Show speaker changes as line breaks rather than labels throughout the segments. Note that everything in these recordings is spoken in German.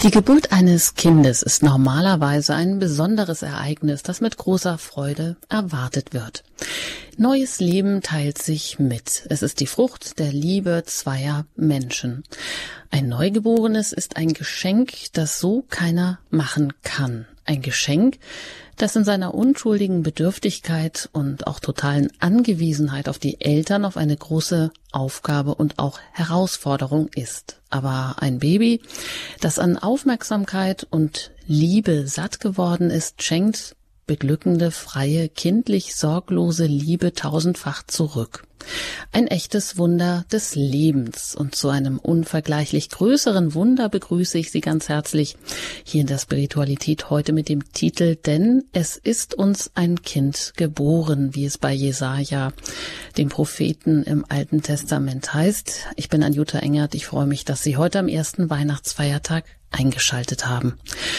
Die Geburt eines Kindes ist normalerweise ein besonderes Ereignis, das mit großer Freude erwartet wird. Neues Leben teilt sich mit. Es ist die Frucht der Liebe zweier Menschen. Ein Neugeborenes ist ein Geschenk, das so keiner machen kann. Ein Geschenk, das in seiner unschuldigen Bedürftigkeit und auch totalen Angewiesenheit auf die Eltern auf eine große Aufgabe und auch Herausforderung ist. Aber ein Baby, das an Aufmerksamkeit und Liebe satt geworden ist, schenkt beglückende, freie, kindlich sorglose Liebe tausendfach zurück. Ein echtes Wunder des Lebens. Und zu einem unvergleichlich größeren Wunder begrüße ich Sie ganz herzlich hier in der Spiritualität heute mit dem Titel Denn es ist uns ein Kind geboren, wie es bei Jesaja, dem Propheten im Alten Testament heißt. Ich bin Anjuta Engert. Ich freue mich, dass Sie heute am ersten Weihnachtsfeiertag eingeschaltet haben.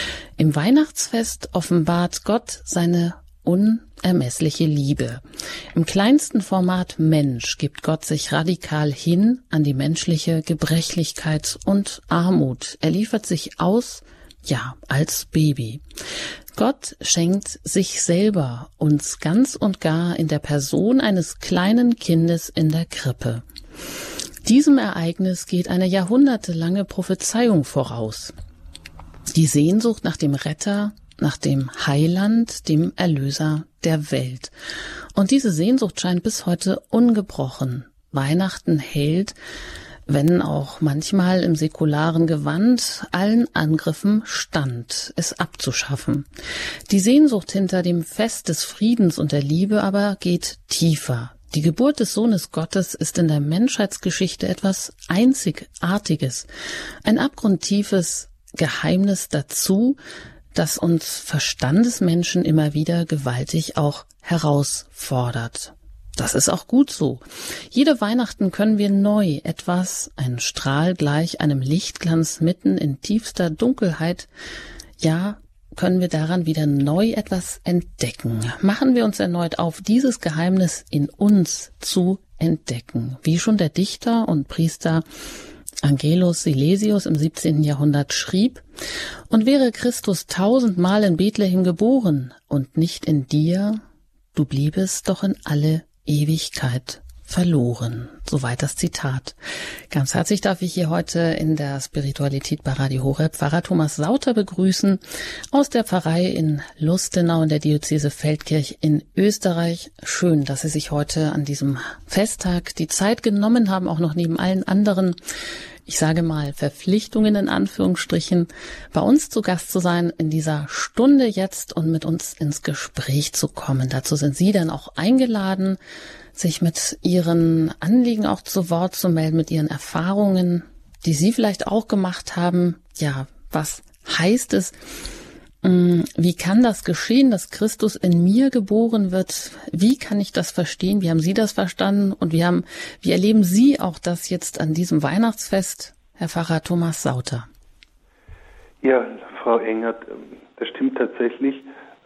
Im Weihnachtsfest offenbart Gott seine unermessliche Liebe. Im kleinsten Format Mensch gibt Gott sich radikal hin an die menschliche Gebrechlichkeit und Armut. Er liefert sich aus, ja, als Baby. Gott schenkt sich selber uns ganz und gar in der Person eines kleinen Kindes in der Krippe. Diesem Ereignis geht eine jahrhundertelange Prophezeiung voraus. Die Sehnsucht nach dem Retter, nach dem Heiland, dem Erlöser der Welt. Und diese Sehnsucht scheint bis heute ungebrochen. Weihnachten hält, wenn auch manchmal im säkularen Gewand, allen Angriffen stand, es abzuschaffen. Die Sehnsucht hinter dem Fest des Friedens und der Liebe aber geht tiefer. Die Geburt des Sohnes Gottes ist in der Menschheitsgeschichte etwas Einzigartiges, ein abgrundtiefes Geheimnis dazu, das uns Verstandesmenschen immer wieder gewaltig auch herausfordert. Das ist auch gut so. Jede Weihnachten können wir neu etwas, einen Strahl gleich einem Lichtglanz mitten in tiefster Dunkelheit, ja, können wir daran wieder neu etwas entdecken. Machen wir uns erneut auf, dieses Geheimnis in uns zu entdecken. Wie schon der Dichter und Priester Angelus Silesius im 17. Jahrhundert schrieb: Und wäre Christus 1000-mal in Bethlehem geboren und nicht in dir, du bliebest doch in alle Ewigkeit verloren. Soweit das Zitat. Ganz herzlich darf ich hier heute in der Spiritualität bei Radio Horeb Pfarrer Thomas Sauter begrüßen aus der Pfarrei in Lustenau in der Diözese Feldkirch in Österreich. Schön, dass Sie sich heute an diesem Festtag die Zeit genommen haben, auch noch neben allen anderen, ich sage mal, Verpflichtungen in Anführungsstrichen, bei uns zu Gast zu sein in dieser Stunde jetzt und mit uns ins Gespräch zu kommen. Dazu sind Sie dann auch eingeladen, sich mit Ihren Anliegen auch zu Wort zu melden, mit Ihren Erfahrungen, die Sie vielleicht auch gemacht haben. Ja, was heißt es? Wie kann das geschehen, dass Christus in mir geboren wird? Wie kann ich das verstehen? Wie haben Sie das verstanden? Und wie erleben Sie auch das jetzt an diesem Weihnachtsfest, Herr Pfarrer Thomas Sauter?
Ja, Frau Engert, das stimmt tatsächlich.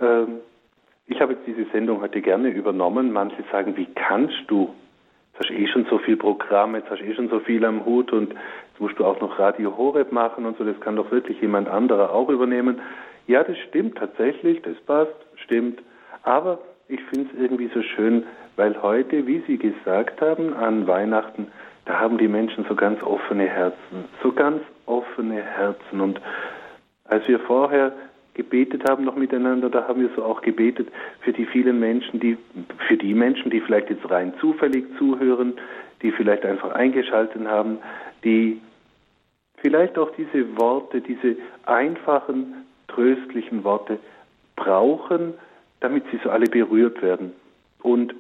Ich habe jetzt diese Sendung heute gerne übernommen. Manche sagen, wie kannst du? Jetzt hast du schon so viel Programm, jetzt hast du schon so viel am Hut und jetzt musst du auch noch Radio Horeb machen und so. Das kann doch wirklich jemand anderer auch übernehmen. Ja, das stimmt tatsächlich, das passt, stimmt. Aber ich finde es irgendwie so schön, weil heute, wie Sie gesagt haben, an Weihnachten, da haben die Menschen so ganz offene Herzen. So ganz offene Herzen. Und als wir vorher gebetet haben noch miteinander, da haben wir so auch gebetet für die vielen Menschen, die vielleicht jetzt rein zufällig zuhören, die vielleicht einfach eingeschaltet haben, die vielleicht auch diese Worte, diese einfachen, tröstlichen Worte brauchen, damit sie so alle berührt werden. Und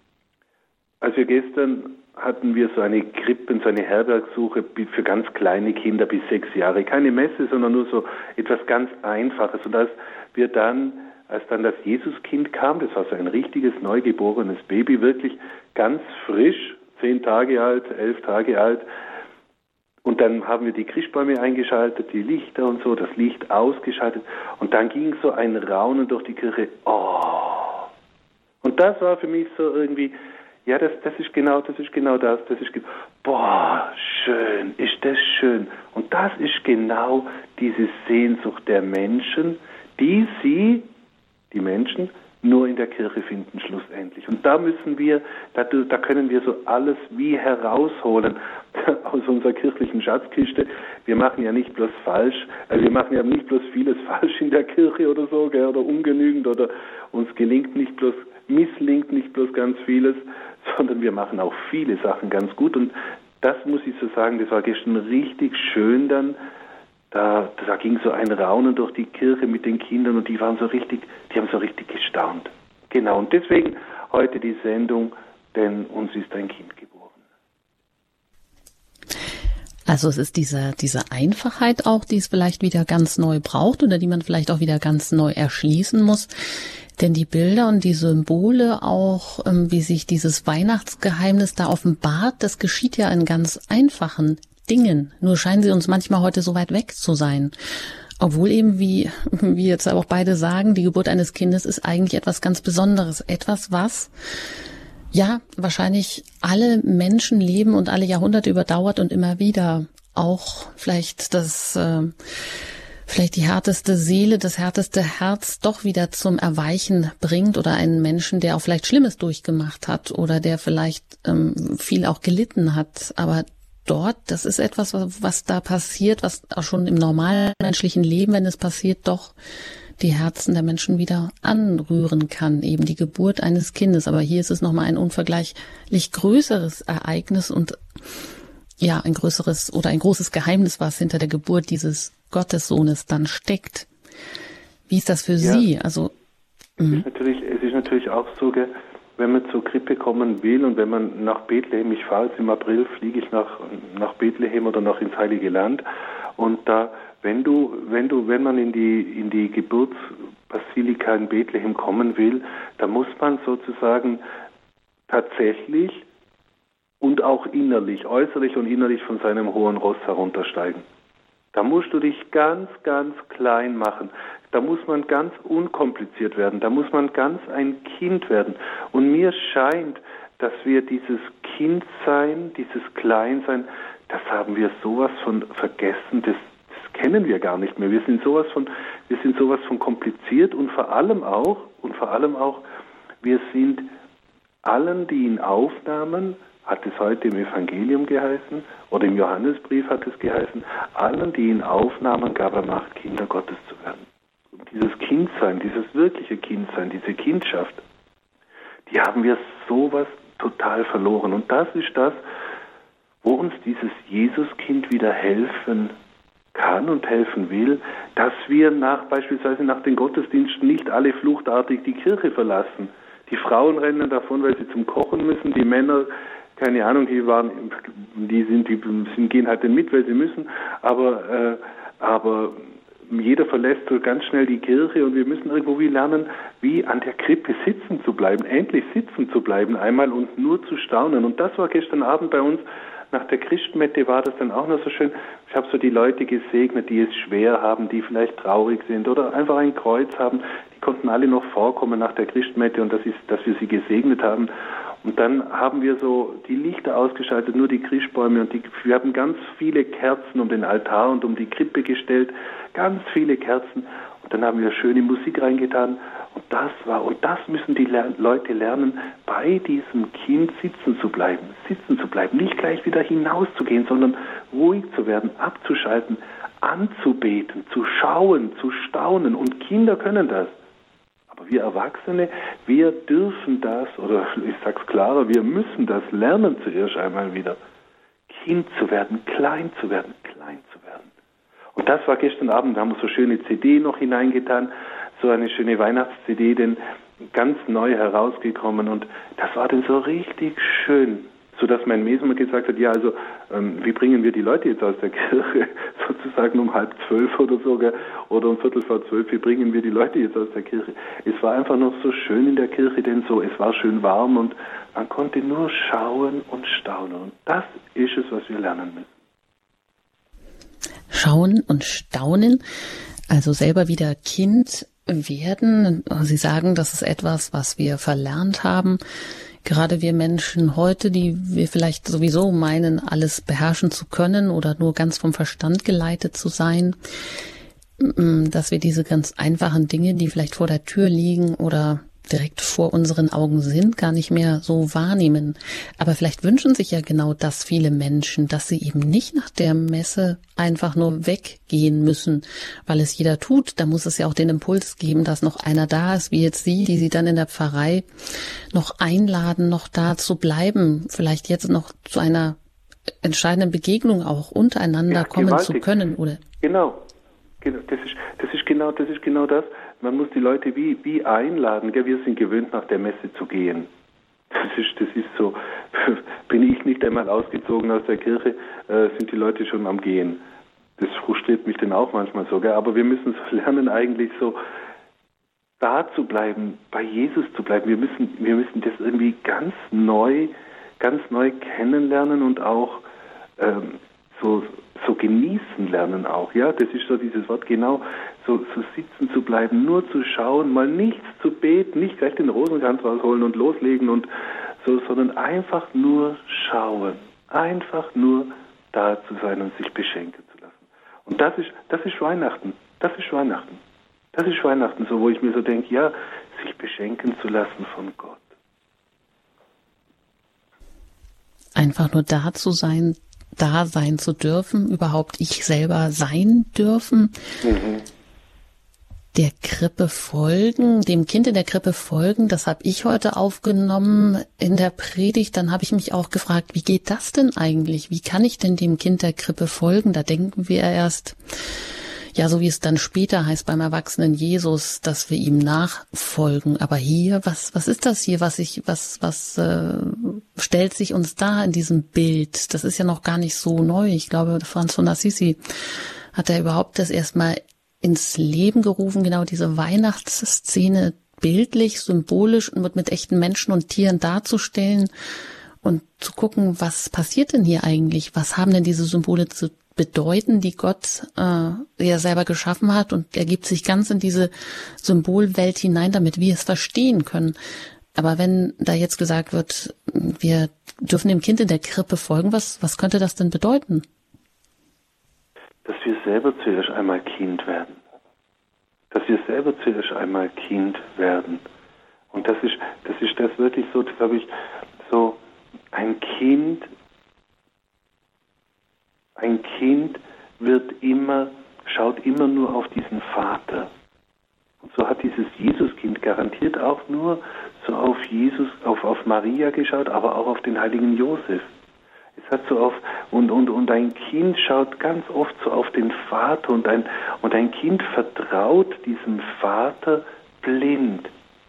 als wir gestern hatten wir so eine Krippen, so eine Herbergsuche für ganz kleine Kinder bis 6 Jahre. Keine Messe, sondern nur so etwas ganz Einfaches. Und als dann das Jesuskind kam, das war so ein richtiges, neugeborenes Baby, wirklich ganz frisch, 10 Tage alt, 11 Tage alt. Und dann haben wir die Christbäume eingeschaltet, die Lichter und so, das Licht ausgeschaltet. Und dann ging so ein Raunen durch die Kirche. Oh! Und das war für mich so irgendwie, ja, das ist genau das. boah, schön, ist das schön. Und das ist genau diese Sehnsucht der Menschen, die Menschen, nur in der Kirche finden schlussendlich. Und da müssen wir, da können wir so alles wie herausholen aus unserer kirchlichen Schatzkiste. Wir machen ja nicht bloß vieles falsch in der Kirche oder so, gell, oder ungenügend, oder uns misslingt nicht bloß ganz vieles, sondern wir machen auch viele Sachen ganz gut. Und das muss ich so sagen, das war gestern richtig schön dann. Da ging so ein Raunen durch die Kirche mit den Kindern und die haben so richtig gestaunt. Genau, und deswegen heute die Sendung, denn uns ist ein Kind geboren.
Also es ist diese Einfachheit auch, die es vielleicht wieder ganz neu braucht oder die man vielleicht auch wieder ganz neu erschließen muss. Denn die Bilder und die Symbole auch, wie sich dieses Weihnachtsgeheimnis da offenbart, das geschieht ja in ganz einfachen Dingen. Nur scheinen sie uns manchmal heute so weit weg zu sein. Obwohl eben, wie wir jetzt auch beide sagen, die Geburt eines Kindes ist eigentlich etwas ganz Besonderes. Etwas, was ja wahrscheinlich alle Menschenleben und alle Jahrhunderte überdauert und immer wieder auch vielleicht die härteste Seele, das härteste Herz doch wieder zum Erweichen bringt oder einen Menschen, der auch vielleicht Schlimmes durchgemacht hat oder der vielleicht viel auch gelitten hat, aber dort, das ist etwas, was da passiert, was auch schon im normalen menschlichen Leben, wenn es passiert, doch die Herzen der Menschen wieder anrühren kann, eben die Geburt eines Kindes. Aber hier ist es nochmal ein unvergleichlich größeres Ereignis und ja, ein großes Geheimnis, was hinter der Geburt dieses Gottessohnes dann steckt. Wie ist das für Sie? Also,
es ist natürlich auch so, wenn man zur Krippe kommen will und wenn man nach Bethlehem, ich fahre jetzt im April, fliege ich nach Bethlehem oder noch ins Heilige Land und da, wenn man in die Geburtsbasilika in Bethlehem kommen will, da muss man sozusagen tatsächlich und auch innerlich, äußerlich und innerlich von seinem hohen Ross heruntersteigen. Da musst du dich ganz, ganz klein machen. Da muss man ganz unkompliziert werden. Da muss man ganz ein Kind werden. Und mir scheint, dass wir dieses Kindsein, dieses Kleinsein, das haben wir sowas von vergessen. Das kennen wir gar nicht mehr. Wir sind sowas von kompliziert und vor allem auch, wir sind allen, die ihn aufnahmen, hat es heute im Evangelium geheißen oder im Johannesbrief hat es geheißen, allen, die ihn aufnahmen, gab er Macht, Kinder Gottes zu werden. Und dieses Kindsein, dieses wirkliche Kindsein, diese Kindschaft, die haben wir sowas total verloren. Und das ist das, wo uns dieses Jesuskind wieder helfen kann und helfen will, dass wir beispielsweise nach den Gottesdiensten nicht alle fluchtartig die Kirche verlassen. Die Frauen rennen davon, weil sie zum Kochen müssen, die Männer, keine Ahnung, die gehen halt mit, weil sie müssen, aber jeder verlässt so ganz schnell die Kirche und wir müssen irgendwo lernen, wie an der Krippe sitzen zu bleiben, endlich sitzen zu bleiben einmal und nur zu staunen. Und das war gestern Abend bei uns, nach der Christmette war das dann auch noch so schön. Ich habe so die Leute gesegnet, die es schwer haben, die vielleicht traurig sind oder einfach ein Kreuz haben. Die konnten alle noch vorkommen nach der Christmette und dass wir sie gesegnet haben. Und dann haben wir so die Lichter ausgeschaltet, nur die Christbäume und wir haben ganz viele Kerzen um den Altar und um die Krippe gestellt, ganz viele Kerzen und dann haben wir schöne Musik reingetan und das müssen die Leute lernen, bei diesem Kind sitzen zu bleiben, nicht gleich wieder hinauszugehen, sondern ruhig zu werden, abzuschalten, anzubeten, zu schauen, zu staunen und Kinder können das. Aber wir Erwachsene, wir dürfen das, oder ich sag's klarer, wir müssen das lernen zuerst einmal wieder. Kind zu werden, klein zu werden. Und das war gestern Abend, da haben wir so schöne CD noch hineingetan, so eine schöne Weihnachts-CD, denn ganz neu herausgekommen und das war dann so richtig schön. Sodass mein Mesmer gesagt hat, ja, also wie bringen wir die Leute jetzt aus der Kirche, sozusagen um 11:30 oder so, oder um 11:45, wie bringen wir die Leute jetzt aus der Kirche? Es war einfach noch so schön in der Kirche, denn es war schön warm und man konnte nur schauen und staunen. Und das ist es, was wir lernen müssen.
Schauen und staunen, also selber wieder Kind werden. Sie sagen, das ist etwas, was wir verlernt haben Gerade wir Menschen heute, die wir vielleicht sowieso meinen, alles beherrschen zu können oder nur ganz vom Verstand geleitet zu sein, dass wir diese ganz einfachen Dinge, die vielleicht vor der Tür liegen oder direkt vor unseren Augen sind, gar nicht mehr so wahrnehmen. Aber vielleicht wünschen sich ja genau das viele Menschen, dass sie eben nicht nach der Messe einfach nur weggehen müssen, weil es jeder tut. Da muss es ja auch den Impuls geben, dass noch einer da ist, wie jetzt Sie, die Sie dann in der Pfarrei noch einladen, noch da zu bleiben, vielleicht jetzt noch zu einer entscheidenden Begegnung auch untereinander kommen gewaltig zu können, oder?
Genau. Das ist genau das. Man muss die Leute wie einladen. Gell? Wir sind gewöhnt, nach der Messe zu gehen. Das ist so. Bin ich nicht einmal ausgezogen aus der Kirche, sind die Leute schon am Gehen. Das frustriert mich dann auch manchmal so. Gell? Aber wir müssen so lernen, eigentlich so da zu bleiben, bei Jesus zu bleiben. Wir müssen das irgendwie ganz neu kennenlernen und auch so genießen lernen auch, ja, das ist so dieses Wort, genau, so sitzen zu bleiben, nur zu schauen, mal nichts zu beten, nicht gleich den Rosenkranz rausholen und loslegen und so, sondern einfach nur schauen, einfach nur da zu sein und sich beschenken zu lassen. Und das ist Weihnachten, das ist Weihnachten, so, wo ich mir so denke, ja, sich beschenken zu lassen von Gott.
Einfach nur da zu sein, da sein zu dürfen, überhaupt ich selber sein dürfen, der Krippe folgen, dem Kind in der Krippe folgen, das habe ich heute aufgenommen in der Predigt. Dann habe ich mich auch gefragt, wie geht das denn eigentlich? Wie kann ich denn dem Kind der Krippe folgen? Da denken wir erst, ja, so wie es dann später heißt beim erwachsenen Jesus, dass wir ihm nachfolgen. Aber hier, was ist das hier, was stellt sich uns da in diesem Bild? Das ist ja noch gar nicht so neu. Ich glaube, Franz von Assisi hat ja überhaupt das erstmal ins Leben gerufen, genau diese Weihnachtsszene bildlich, symbolisch und mit echten Menschen und Tieren darzustellen und zu gucken, was passiert denn hier eigentlich? Was haben denn diese Symbole zu bedeuten, die Gott ja selber geschaffen hat, und er gibt sich ganz in diese Symbolwelt hinein, damit wir es verstehen können. Aber wenn da jetzt gesagt wird, wir dürfen dem Kind in der Krippe folgen, was könnte das denn bedeuten?
Dass wir selber zuerst einmal Kind werden. Und das ist das wirklich so, glaube ich, so ein Kind schaut immer nur auf diesen Vater. Und so hat dieses Jesuskind garantiert auch nur so auf Jesus, auf Maria geschaut, aber auch auf den heiligen Josef. Es hat so und ein Kind schaut ganz oft so auf den Vater und ein Kind vertraut diesem Vater blind.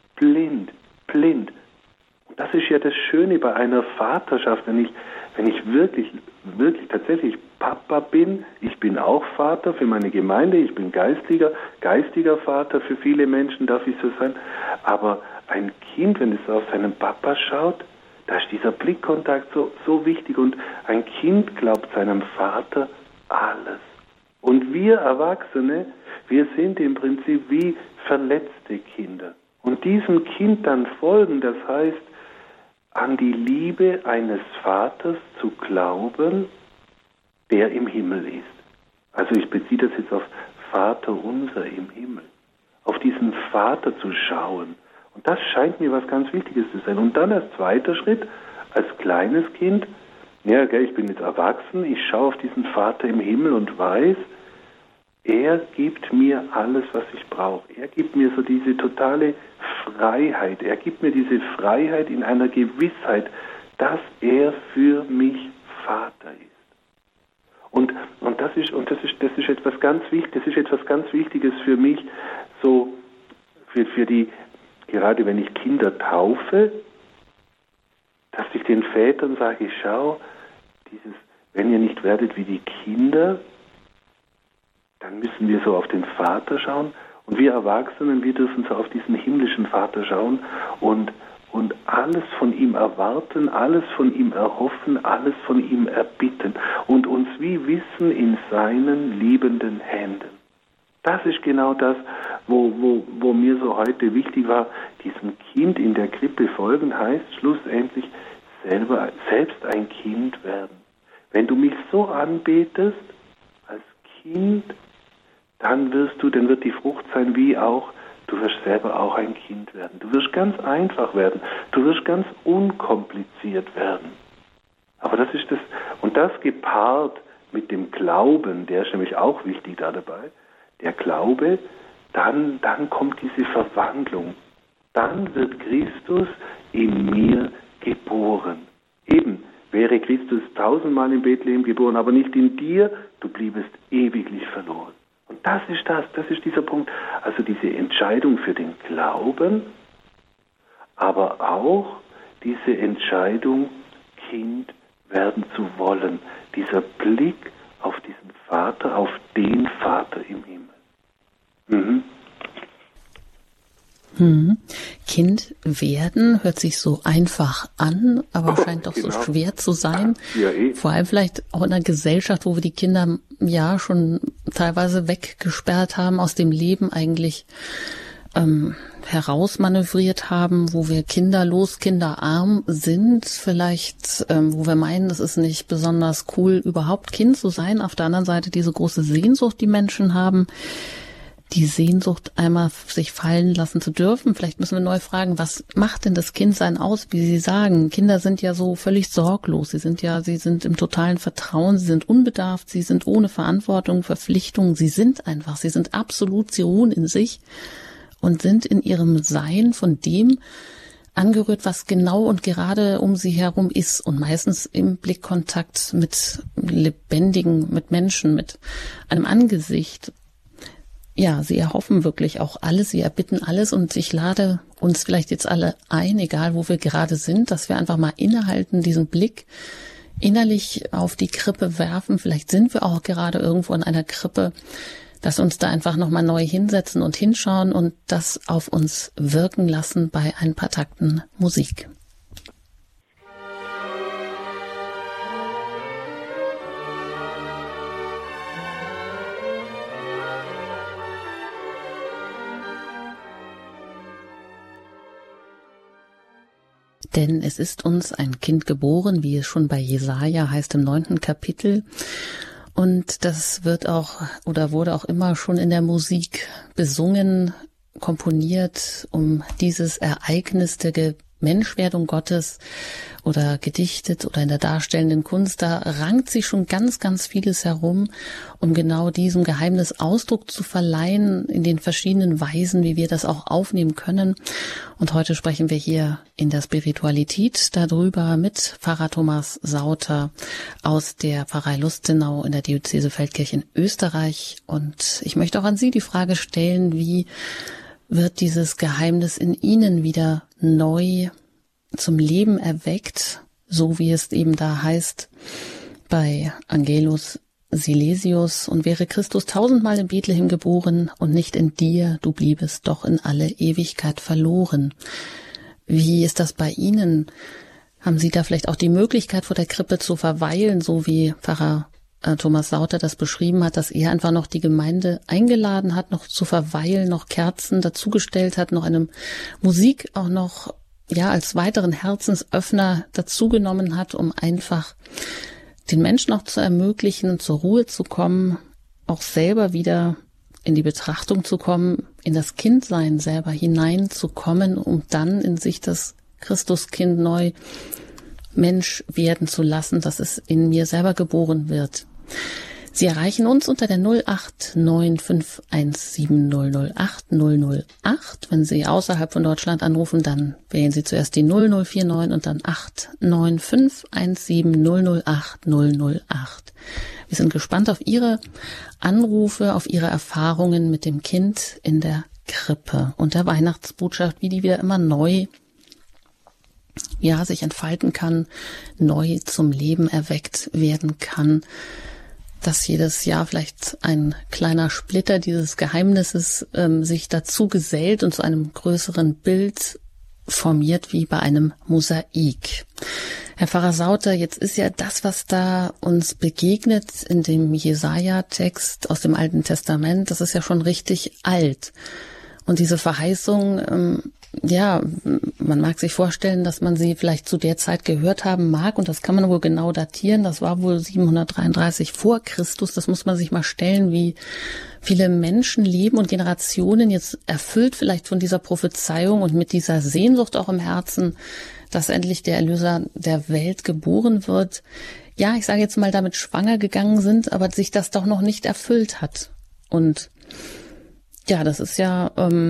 Und das ist ja das Schöne bei einer Vaterschaft, wenn ich wirklich tatsächlich Papa bin, ich bin auch Vater für meine Gemeinde, ich bin geistiger Vater, für viele Menschen darf ich so sein, aber ein Kind, wenn es auf seinen Papa schaut, da ist dieser Blickkontakt so wichtig, und ein Kind glaubt seinem Vater alles. Und wir Erwachsene, wir sind im Prinzip wie verletzte Kinder. Und diesem Kind dann folgen, das heißt, an die Liebe eines Vaters zu glauben, der im Himmel ist. Also ich beziehe das jetzt auf Vater unser im Himmel. Auf diesen Vater zu schauen. Und das scheint mir was ganz Wichtiges zu sein. Und dann als zweiter Schritt, als kleines Kind, ja, ich bin jetzt erwachsen, ich schaue auf diesen Vater im Himmel und weiß, er gibt mir alles, was ich brauche. Er gibt mir so diese totale Freiheit. Er gibt mir diese Freiheit in einer Gewissheit, dass er für mich Vater ist. Und das ist etwas ganz Wichtiges. Das ist etwas ganz Wichtiges für mich, so für die, gerade wenn ich Kinder taufe, dass ich den Vätern sage, schau, wenn ihr nicht werdet wie die Kinder, dann müssen wir so auf den Vater schauen. Und wir Erwachsenen, wir dürfen so auf diesen himmlischen Vater schauen und alles von ihm erwarten, alles von ihm erhoffen, alles von ihm erbitten und uns wie wissen in seinen liebenden Händen. Das ist genau das, wo mir so heute wichtig war. Diesem Kind in der Krippe folgen heißt schlussendlich selbst ein Kind werden. Wenn du mich so anbetest als Kind, dann wird die Frucht sein wie auch, du wirst selber auch ein Kind werden. Du wirst ganz einfach werden. Du wirst ganz unkompliziert werden. Aber das ist das, und das gepaart mit dem Glauben, der ist nämlich auch wichtig da dabei. Der Glaube, dann kommt diese Verwandlung. Dann wird Christus in mir geboren. Eben, wäre Christus 1000-mal in Bethlehem geboren, aber nicht in dir, du bliebest ewiglich verloren. Und das ist dieser Punkt. Also diese Entscheidung für den Glauben, aber auch diese Entscheidung, Kind werden zu wollen. Dieser Blick auf diesen Vater, auf den Vater im Himmel.
Kind werden hört sich so einfach an, aber scheint doch so schwer zu sein.
Ja,
Vor allem vielleicht auch in einer Gesellschaft, wo wir die Kinder ja schon teilweise weggesperrt haben, aus dem Leben eigentlich herausmanövriert haben, wo wir kinderlos, kinderarm sind, vielleicht, wo wir meinen, es ist nicht besonders cool, überhaupt Kind zu sein. Auf der anderen Seite diese große Sehnsucht, die Menschen haben, die Sehnsucht, einmal sich fallen lassen zu dürfen. Vielleicht müssen wir neu fragen, was macht denn das Kindsein aus, wie Sie sagen? Kinder sind ja so völlig sorglos. Sie sind im totalen Vertrauen, sie sind unbedarft, sie sind ohne Verantwortung, Verpflichtung. Sie sind absolut, sie ruhen in sich und sind in ihrem Sein von dem angerührt, was genau und gerade um sie herum ist und meistens im Blickkontakt mit mit Menschen, mit einem Angesicht. Ja, sie erhoffen wirklich auch alles, sie erbitten alles und ich lade uns vielleicht jetzt alle ein, egal wo wir gerade sind, dass wir einfach mal innehalten, diesen Blick innerlich auf die Krippe werfen. Vielleicht sind wir auch gerade irgendwo in einer Krippe, dass wir uns da einfach nochmal neu hinsetzen und hinschauen und das auf uns wirken lassen bei ein paar Takten Musik. Denn es ist uns ein Kind geboren, wie es schon bei Jesaja heißt im 9. Kapitel. Und das wird auch oder wurde auch immer schon in der Musik besungen, komponiert, um dieses Ereignis der Menschwerdung Gottes oder gedichtet oder in der darstellenden Kunst. Da rankt sich schon ganz, ganz vieles herum, um genau diesem Geheimnis Ausdruck zu verleihen in den verschiedenen Weisen, wie wir das auch aufnehmen können. Und heute sprechen wir hier in der Spiritualität darüber mit Pfarrer Thomas Sauter aus der Pfarrei Lustenau in der Diözese Feldkirch in Österreich. Und ich möchte auch an Sie die Frage stellen, wie wird dieses Geheimnis in Ihnen wieder neu zum Leben erweckt, so wie es eben da heißt bei Angelus Silesius, und wäre Christus 1000-mal in Bethlehem geboren und nicht in dir, du bliebest doch in alle Ewigkeit verloren. Wie ist das bei Ihnen? Haben Sie da vielleicht auch die Möglichkeit, vor der Krippe zu verweilen, so wie Pfarrer Thomas Sauter das beschrieben hat, dass er einfach noch die Gemeinde eingeladen hat, noch zu verweilen, noch Kerzen dazugestellt hat, noch eine Musik auch noch als weiteren Herzensöffner dazugenommen hat, um einfach den Menschen auch zu ermöglichen, zur Ruhe zu kommen, auch selber wieder in die Betrachtung zu kommen, in das Kindsein selber hineinzukommen, um dann in sich das Christuskind neu Mensch werden zu lassen, dass es in mir selber geboren wird. Sie erreichen uns unter der 089517008 008. Wenn Sie außerhalb von Deutschland anrufen, dann wählen Sie zuerst die 0049 und dann 89517008008. Wir sind gespannt auf Ihre Anrufe, auf Ihre Erfahrungen mit dem Kind in der Krippe und der Weihnachtsbotschaft, wie die wieder immer neu sich entfalten kann, neu zum Leben erweckt werden kann, dass jedes Jahr vielleicht ein kleiner Splitter dieses Geheimnisses sich dazu gesellt und zu einem größeren Bild formiert wie bei einem Mosaik. Herr Pfarrer Sauter, jetzt ist ja das, was da uns begegnet in dem Jesaja-Text aus dem Alten Testament, das ist ja schon richtig alt. Und diese Verheißung, man mag sich vorstellen, dass man sie vielleicht zu der Zeit gehört haben mag, und das kann man wohl genau datieren. Das war wohl 733 vor Christus. Das muss man sich mal stellen, wie viele Menschenleben und Generationen jetzt erfüllt vielleicht von dieser Prophezeiung und mit dieser Sehnsucht auch im Herzen, dass endlich der Erlöser der Welt geboren wird. Ja, ich sage jetzt mal, damit schwanger gegangen sind, aber sich das doch noch nicht erfüllt hat. Und ja, das ist ja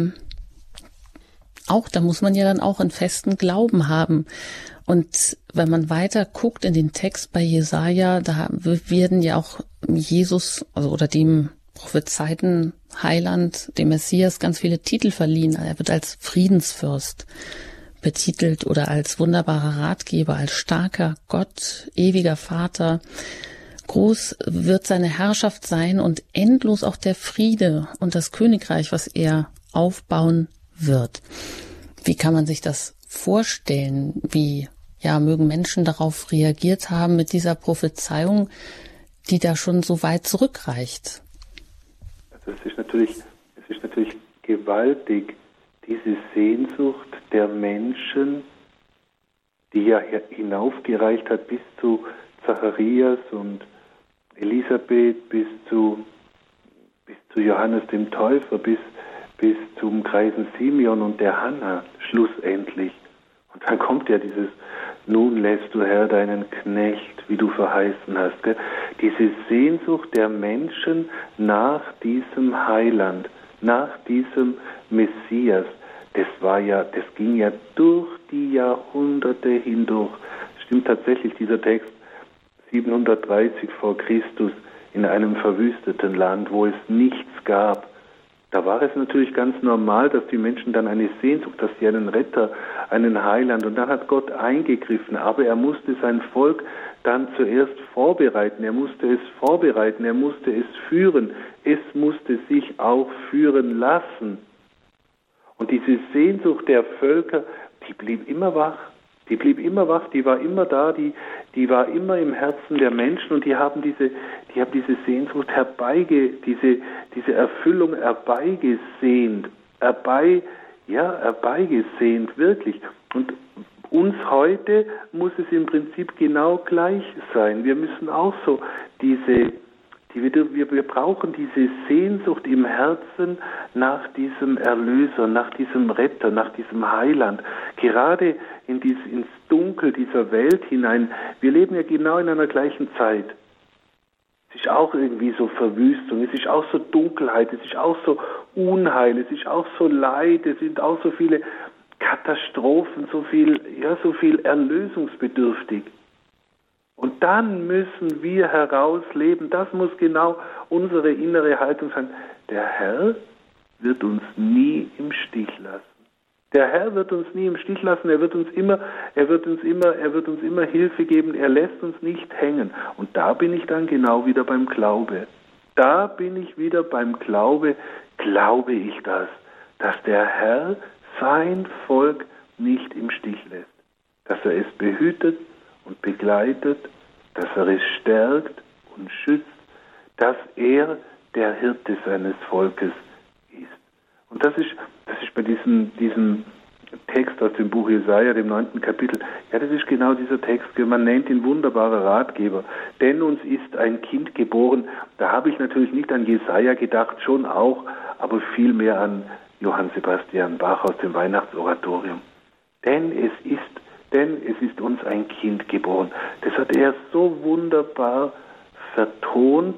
auch, da muss man ja dann auch einen festen Glauben haben. Und wenn man weiter guckt in den Text bei Jesaja, da werden ja auch Jesus, oder dem prophezeiten Heiland, dem Messias, ganz viele Titel verliehen. Er wird als Friedensfürst betitelt oder als wunderbarer Ratgeber, als starker Gott, ewiger Vater. Groß wird seine Herrschaft sein und endlos auch der Friede und das Königreich, was er aufbauen wird. Wie kann man sich das vorstellen? Wie mögen Menschen darauf reagiert haben mit dieser Prophezeiung, die da schon so weit zurückreicht?
Also es ist natürlich gewaltig, diese Sehnsucht der Menschen, die ja hinaufgereicht hat bis zu Zacharias und Elisabeth, bis zu Johannes dem Täufer, bis zum greisen Simeon und der Hannah schlussendlich. Und dann kommt ja dieses: Nun lässt du, Herr, deinen Knecht, wie du verheißen hast. Gell? Diese Sehnsucht der Menschen nach diesem Heiland, nach diesem Messias, das ging ja durch die Jahrhunderte hindurch. Stimmt tatsächlich dieser Text, 730 vor Christus, in einem verwüsteten Land, wo es nichts gab. Da war es natürlich ganz normal, dass die Menschen dann eine Sehnsucht, dass sie einen Retter, einen Heiland, und dann hat Gott eingegriffen, aber er musste sein Volk dann zuerst vorbereiten, er musste es führen, es musste sich auch führen lassen. Und diese Sehnsucht der Völker, die blieb immer wach, die war immer da, die war immer im Herzen der Menschen, und die haben diese Sehnsucht diese Erfüllung herbeigesehnt, wirklich. Und uns heute muss es im Prinzip genau gleich sein. Wir müssen auch so wir brauchen diese Sehnsucht im Herzen nach diesem Erlöser, nach diesem Retter, nach diesem Heiland. Gerade ins Dunkel dieser Welt hinein. Wir leben ja genau in einer gleichen Zeit. Es ist auch irgendwie so Verwüstung, es ist auch so Dunkelheit, es ist auch so Unheil, es ist auch so Leid, es sind auch so viele Katastrophen, so viel erlösungsbedürftig. Und dann müssen wir herausleben, das muss genau unsere innere Haltung sein. Der Herr wird uns nie im Stich lassen. Der Herr wird uns nie im Stich lassen, er wird uns immer Hilfe geben, er lässt uns nicht hängen. Und da bin ich dann genau wieder beim Glaube. Glaube ich das, dass der Herr sein Volk nicht im Stich lässt, dass er es behütet und begleitet, dass er es stärkt und schützt, dass er der Hirte seines Volkes ist. Und das ist bei diesem Text aus dem Buch Jesaja, dem 9. Kapitel, das ist genau dieser Text, man nennt ihn wunderbarer Ratgeber. Denn uns ist ein Kind geboren. Da habe ich natürlich nicht an Jesaja gedacht, schon auch, aber vielmehr an Johann Sebastian Bach aus dem Weihnachtsoratorium. Denn es ist uns ein Kind geboren. Das hat er so wunderbar vertont,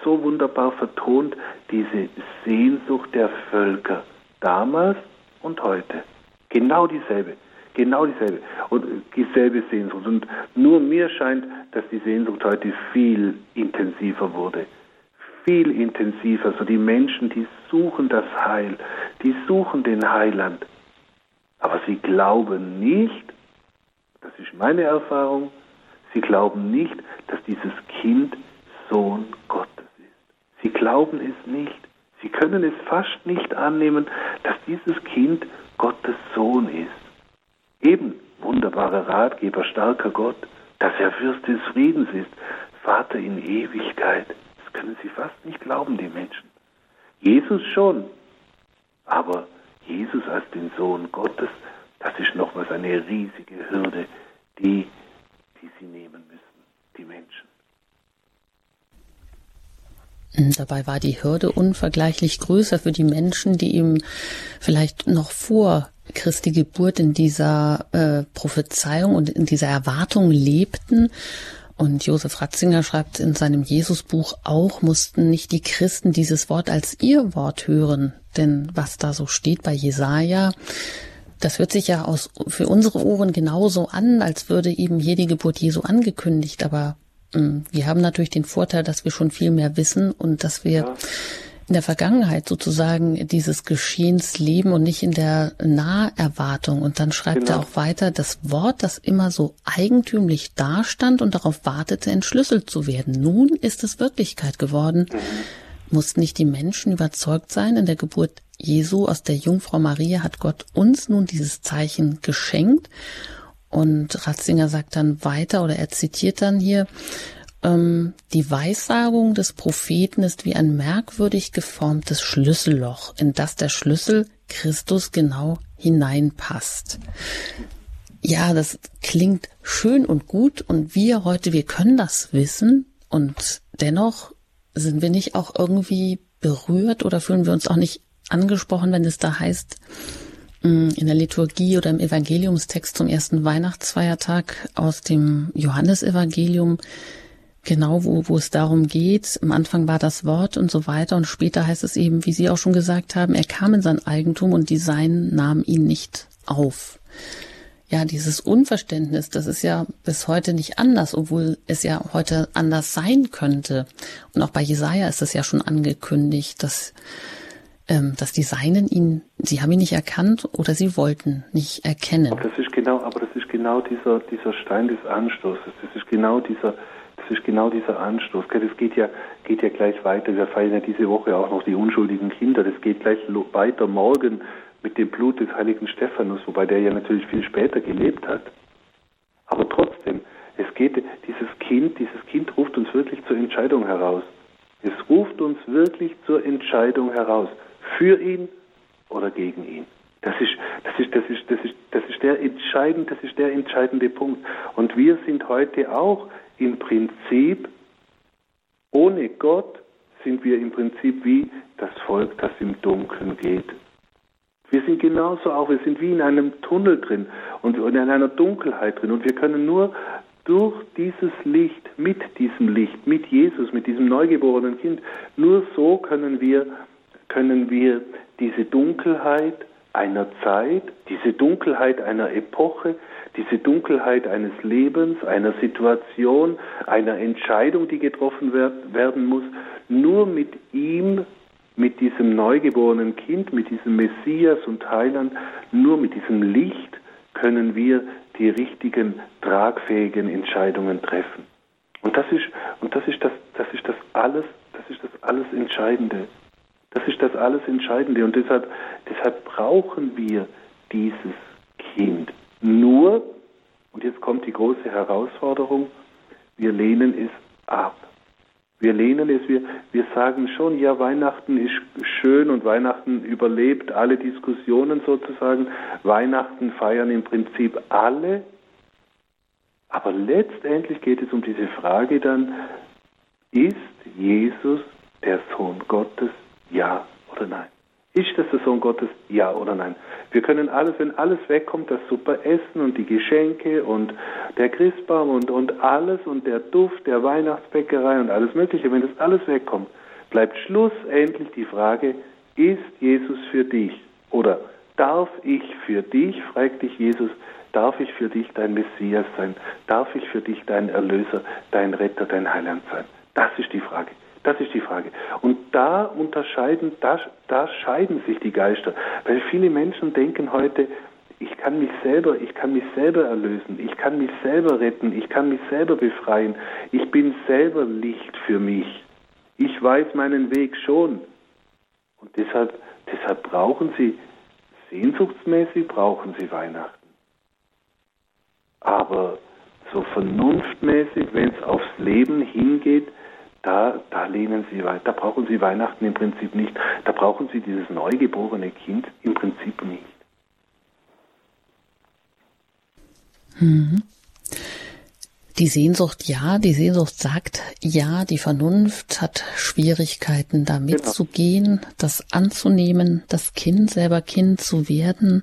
diese Sehnsucht der Völker, damals und heute. Genau dieselbe und dieselbe Sehnsucht. Und nur mir scheint, dass die Sehnsucht heute viel intensiver wurde. Viel intensiver. So die Menschen, die suchen das Heil, die suchen den Heiland. Aber sie glauben nicht, das ist meine Erfahrung, sie glauben nicht, dass dieses Kind Sohn Gottes ist. Sie glauben es nicht. Sie können es fast nicht annehmen, dass dieses Kind Gottes Sohn ist. Eben wunderbarer Ratgeber, starker Gott, dass er Fürst des Friedens ist, Vater in Ewigkeit. Das können sie fast nicht glauben, die Menschen. Jesus schon, aber Jesus als den Sohn Gottes, das ist nochmals eine riesige Hürde, die sie nehmen müssen, die Menschen.
Dabei war die Hürde unvergleichlich größer für die Menschen, die ihm vielleicht noch vor Christi Geburt in dieser Prophezeiung und in dieser Erwartung lebten. Und Josef Ratzinger schreibt in seinem Jesusbuch auch, mussten nicht die Christen dieses Wort als ihr Wort hören. Denn was da so steht bei Jesaja, das hört sich ja für unsere Ohren genauso an, als würde eben hier die Geburt Jesu angekündigt. Aber wir haben natürlich den Vorteil, dass wir schon viel mehr wissen und dass wir in der Vergangenheit sozusagen dieses Geschehens leben und nicht in der Naherwartung. Und dann schreibt er auch weiter, das Wort, das immer so eigentümlich dastand und darauf wartete, entschlüsselt zu werden. Nun ist es Wirklichkeit geworden. Mussten nicht die Menschen überzeugt sein, in der Geburt Jesu aus der Jungfrau Maria hat Gott uns nun dieses Zeichen geschenkt. Und Ratzinger sagt dann weiter, oder er zitiert dann hier, die Weissagung des Propheten ist wie ein merkwürdig geformtes Schlüsselloch, in das der Schlüssel Christus genau hineinpasst. Ja, das klingt schön und gut und wir können das wissen und dennoch sind wir nicht auch irgendwie berührt oder fühlen wir uns auch nicht angesprochen, wenn es da heißt, in der Liturgie oder im Evangeliumstext zum ersten Weihnachtsfeiertag aus dem Johannesevangelium, genau wo es darum geht, am Anfang war das Wort und so weiter und später heißt es eben, wie Sie auch schon gesagt haben, er kam in sein Eigentum und die Seinen nahmen ihn nicht auf. Ja, dieses Unverständnis, das ist ja bis heute nicht anders, obwohl es ja heute anders sein könnte. Und auch bei Jesaja ist es ja schon angekündigt, dass die Seinen sie haben ihn nicht erkannt oder sie wollten nicht erkennen.
Aber das ist genau dieser Stein des Anstoßes. Das ist genau dieser Anstoß. Das geht ja gleich weiter. Wir feiern ja diese Woche auch noch die unschuldigen Kinder. Das geht gleich weiter morgen mit dem Blut des heiligen Stephanus, wobei der ja natürlich viel später gelebt hat. Aber trotzdem, dieses Kind ruft uns wirklich zur Entscheidung heraus. Es ruft uns wirklich zur Entscheidung heraus. Für ihn oder gegen ihn. Das ist der entscheidende Punkt. Und wir sind heute auch im Prinzip, ohne Gott sind wir im Prinzip wie das Volk, das im Dunkeln geht. Wir sind genauso auch, wir sind wie in einem Tunnel drin und in einer Dunkelheit drin. Und wir können nur durch dieses Licht, mit Jesus, mit diesem neugeborenen Kind, nur so können wir diese Dunkelheit einer Zeit, diese Dunkelheit einer Epoche, diese Dunkelheit eines Lebens, einer Situation, einer Entscheidung, die getroffen werden muss, nur mit ihm, mit diesem neugeborenen Kind, mit diesem Messias und Heiland, nur mit diesem Licht können wir die richtigen, tragfähigen Entscheidungen treffen. Und das ist das alles Entscheidende. Das ist das alles Entscheidende und deshalb brauchen wir dieses Kind. Nur, und jetzt kommt die große Herausforderung, wir lehnen es ab. Wir lehnen es, wir sagen schon, ja, Weihnachten ist schön und Weihnachten überlebt alle Diskussionen sozusagen. Weihnachten feiern im Prinzip alle, aber letztendlich geht es um diese Frage dann, ist Jesus der Sohn Gottes? Ja oder nein? Ist das der Sohn Gottes? Ja oder nein? Wir können alles, wenn alles wegkommt, das super Essen und die Geschenke und der Christbaum und alles und der Duft der Weihnachtsbäckerei und alles Mögliche, wenn das alles wegkommt, bleibt schlussendlich die Frage, ist Jesus für dich? Oder darf ich für dich, fragt dich Jesus, darf ich für dich dein Messias sein? Darf ich für dich dein Erlöser, dein Retter, dein Heiland sein? Das ist die Frage. Das ist die Frage. Und da scheiden sich die Geister. Weil viele Menschen denken heute, ich kann mich selber erlösen, ich kann mich selber retten, ich kann mich selber befreien, ich bin selber Licht für mich. Ich weiß meinen Weg schon. Und deshalb brauchen sie, sehnsuchtsmäßig brauchen sie Weihnachten. Aber so vernunftmäßig, wenn es aufs Leben hingeht, da lehnen Sie weiter. Da brauchen Sie Weihnachten im Prinzip nicht. Da brauchen Sie dieses neugeborene Kind im Prinzip nicht.
Mhm. Die Sehnsucht sagt ja, die Vernunft hat Schwierigkeiten, da mitzugehen, das anzunehmen, das Kind, selber Kind zu werden.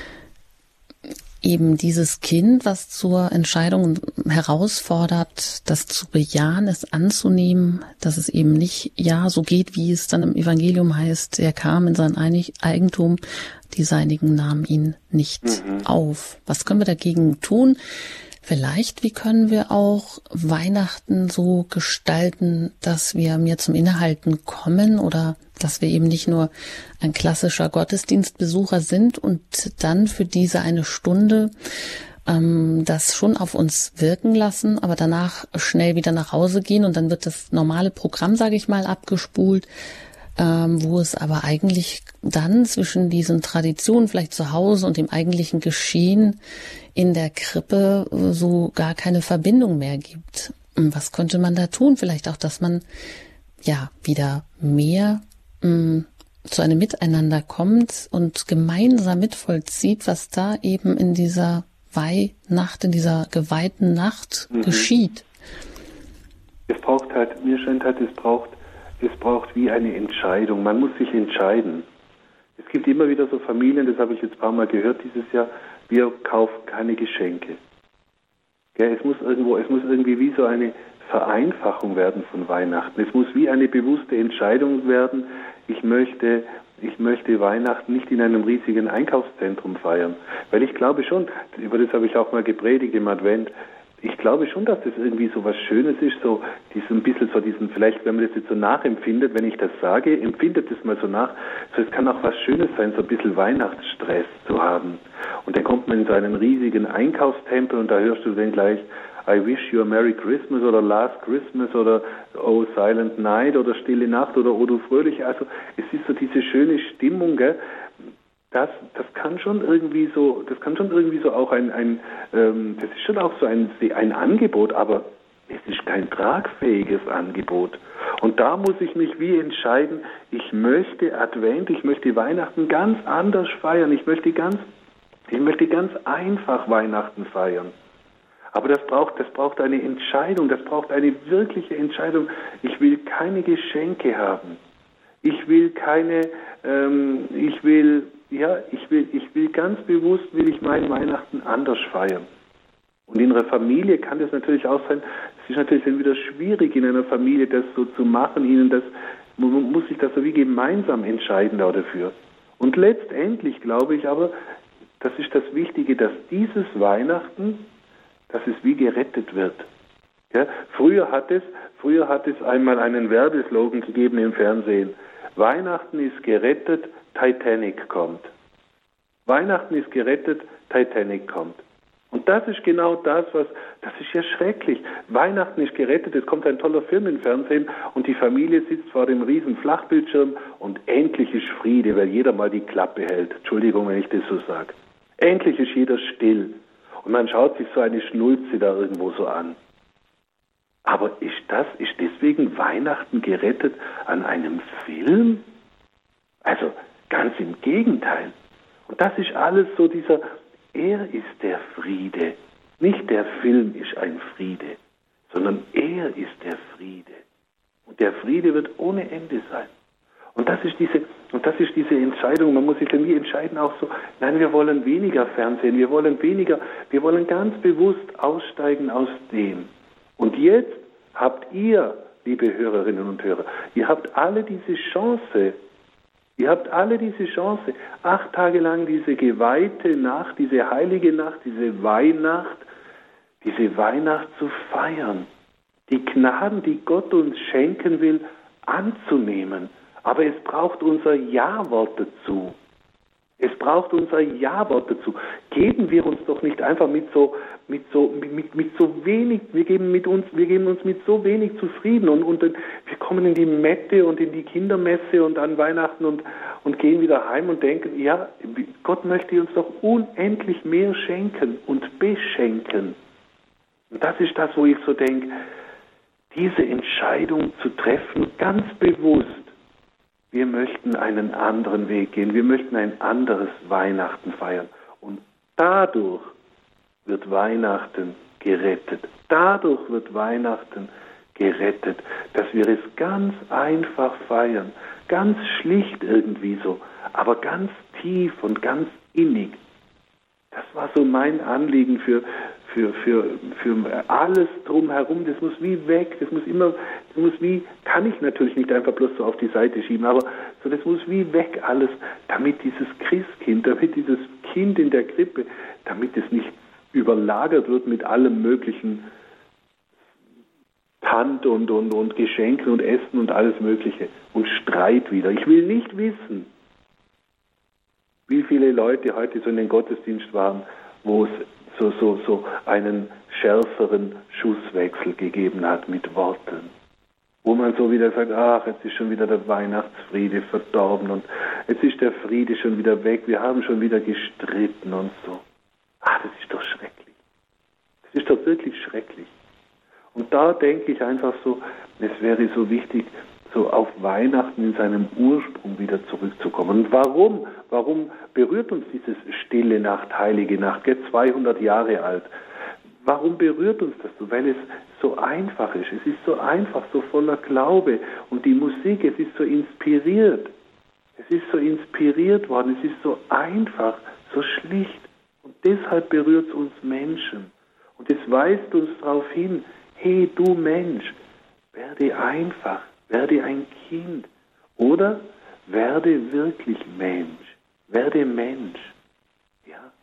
Eben dieses Kind, was zur Entscheidung herausfordert, das zu bejahen, es anzunehmen, dass es eben nicht so geht, wie es dann im Evangelium heißt, er kam in sein Eigentum, die Seinigen nahmen ihn nicht auf. Was können wir dagegen tun? Vielleicht, wie können wir auch Weihnachten so gestalten, dass wir mehr zum Innehalten kommen oder dass wir eben nicht nur ein klassischer Gottesdienstbesucher sind und dann für diese eine Stunde das schon auf uns wirken lassen, aber danach schnell wieder nach Hause gehen und dann wird das normale Programm, sage ich mal, abgespult, wo es aber eigentlich dann zwischen diesen Traditionen vielleicht zu Hause und dem eigentlichen Geschehen in der Krippe so gar keine Verbindung mehr gibt. Was könnte man da tun? Vielleicht auch, dass man wieder mehr zu einem Miteinander kommt und gemeinsam mitvollzieht, was da eben in dieser Weihnacht, in dieser geweihten Nacht geschieht.
Es braucht halt, mir scheint halt, es braucht wie eine Entscheidung. Man muss sich entscheiden. Es gibt immer wieder so Familien, das habe ich jetzt ein paar Mal gehört dieses Jahr, wir kaufen keine Geschenke. Es muss irgendwie wie so eine Vereinfachung werden von Weihnachten. Es muss wie eine bewusste Entscheidung werden, ich möchte Weihnachten nicht in einem riesigen Einkaufszentrum feiern. Weil ich glaube schon, über das habe ich auch mal gepredigt im Advent, ich glaube schon, dass das irgendwie so was Schönes ist, so diesen, vielleicht, wenn man das jetzt so nachempfindet, wenn ich das sage, empfindet es mal so nach, so es kann auch was Schönes sein, so ein bisschen Weihnachtsstress zu haben. Und dann kommt man in so einen riesigen Einkaufstempel und da hörst du dann gleich I wish you a Merry Christmas oder Last Christmas oder Oh Silent Night oder Stille Nacht oder Oh du Fröhliche. Also es ist so diese schöne Stimmung, gell? Das kann schon irgendwie so auch das ist schon auch so ein Angebot, aber es ist kein tragfähiges Angebot. Und da muss ich mich wie entscheiden, ich möchte Advent, ich möchte Weihnachten ganz anders feiern, ich möchte ganz einfach Weihnachten feiern. Aber das braucht eine Entscheidung, das braucht eine wirkliche Entscheidung. Ich will keine Geschenke haben. Ich will ganz bewusst, mein Weihnachten anders feiern. Und in einer Familie kann das natürlich auch sein, es ist natürlich dann wieder schwierig, in einer Familie das so zu machen, man muss sich das so wie gemeinsam entscheiden dafür. Und letztendlich glaube ich aber, das ist das Wichtige, dass dieses Weihnachten, dass es wie gerettet wird. Ja? Früher hat es einmal einen Werbeslogan gegeben im Fernsehen. Weihnachten ist gerettet, Titanic kommt. Weihnachten ist gerettet, Titanic kommt. Und das ist genau das ist ja schrecklich. Weihnachten ist gerettet, es kommt ein toller Film im Fernsehen und die Familie sitzt vor dem riesen Flachbildschirm und endlich ist Friede, weil jeder mal die Klappe hält. Entschuldigung, wenn ich das so sage. Endlich ist jeder still und man schaut sich so eine Schnulze da irgendwo so an. Aber ist deswegen Weihnachten gerettet an einem Film? Also ganz im Gegenteil. Und das ist alles so er ist der Friede. Nicht der Film ist ein Friede, sondern er ist der Friede. Und der Friede wird ohne Ende sein. Und das ist diese Entscheidung, man muss sich dann wie entscheiden auch so, nein, wir wollen weniger Fernsehen, wir wollen ganz bewusst aussteigen aus dem. Und jetzt habt ihr, liebe Hörerinnen und Hörer, ihr habt alle diese Chance, 8 Tage lang diese geweihte Nacht, diese heilige Nacht, diese Weihnacht zu feiern. Die Gnaden, die Gott uns schenken will, anzunehmen. Aber es braucht unser Ja-Wort dazu. Geben wir uns doch nicht einfach mit so wenig, wir geben uns mit so wenig zufrieden und wir kommen in die Mette und in die Kindermesse und an Weihnachten und gehen wieder heim und denken, ja, Gott möchte uns doch unendlich mehr schenken und beschenken. Und das ist das, wo ich so denke, diese Entscheidung zu treffen, ganz bewusst, wir möchten einen anderen Weg gehen, wir möchten ein anderes Weihnachten feiern. Und dadurch wird Weihnachten gerettet. Dadurch wird Weihnachten gerettet, dass wir es ganz einfach feiern, ganz schlicht irgendwie so, aber ganz tief und ganz innig. Das war so mein Anliegen für alles drumherum. Das muss wie weg, kann ich natürlich nicht einfach bloß so auf die Seite schieben, aber so, das muss wie weg alles, damit dieses Christkind, damit dieses Kind in der Krippe, damit es nicht überlagert wird mit allem möglichen Tand und Geschenken und Essen und alles Mögliche und Streit wieder. Ich will nicht wissen, wie viele Leute heute so in den Gottesdienst waren, wo es so einen schärferen Schusswechsel gegeben hat mit Worten. Wo man so wieder sagt, ach, jetzt ist schon wieder der Weihnachtsfriede verdorben und jetzt ist der Friede schon wieder weg, wir haben schon wieder gestritten und so. Das ist doch schrecklich. Das ist doch wirklich schrecklich. Und da denke ich einfach so, es wäre so wichtig, so auf Weihnachten in seinem Ursprung wieder zurückzukommen. Und warum? Warum berührt uns dieses Stille Nacht, Heilige Nacht, jetzt 200 Jahre alt? Warum berührt uns das so? Weil es so einfach ist. Es ist so einfach, so voller Glaube. Und die Musik, es ist so inspiriert. Es ist so inspiriert worden. Es ist so einfach, so schlicht. Und deshalb berührt es uns Menschen. Und es weist uns darauf hin, hey, du Mensch, werde einfach. Werde ein Kind oder werde wirklich Mensch. Werde Mensch. Ja.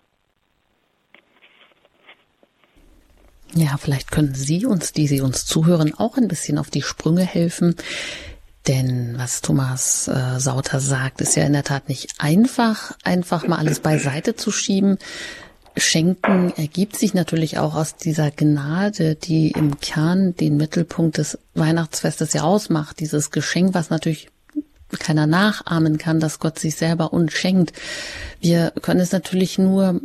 Ja, vielleicht können Sie uns, die Sie uns zuhören, auch ein bisschen auf die Sprünge helfen. Denn was Thomas Sauter sagt, ist ja in der Tat nicht einfach mal alles beiseite zu schieben. Schenken ergibt sich natürlich auch aus dieser Gnade, die im Kern den Mittelpunkt des Weihnachtsfestes ja ausmacht. Dieses Geschenk, was natürlich keiner nachahmen kann, dass Gott sich selber uns schenkt. Wir können es natürlich nur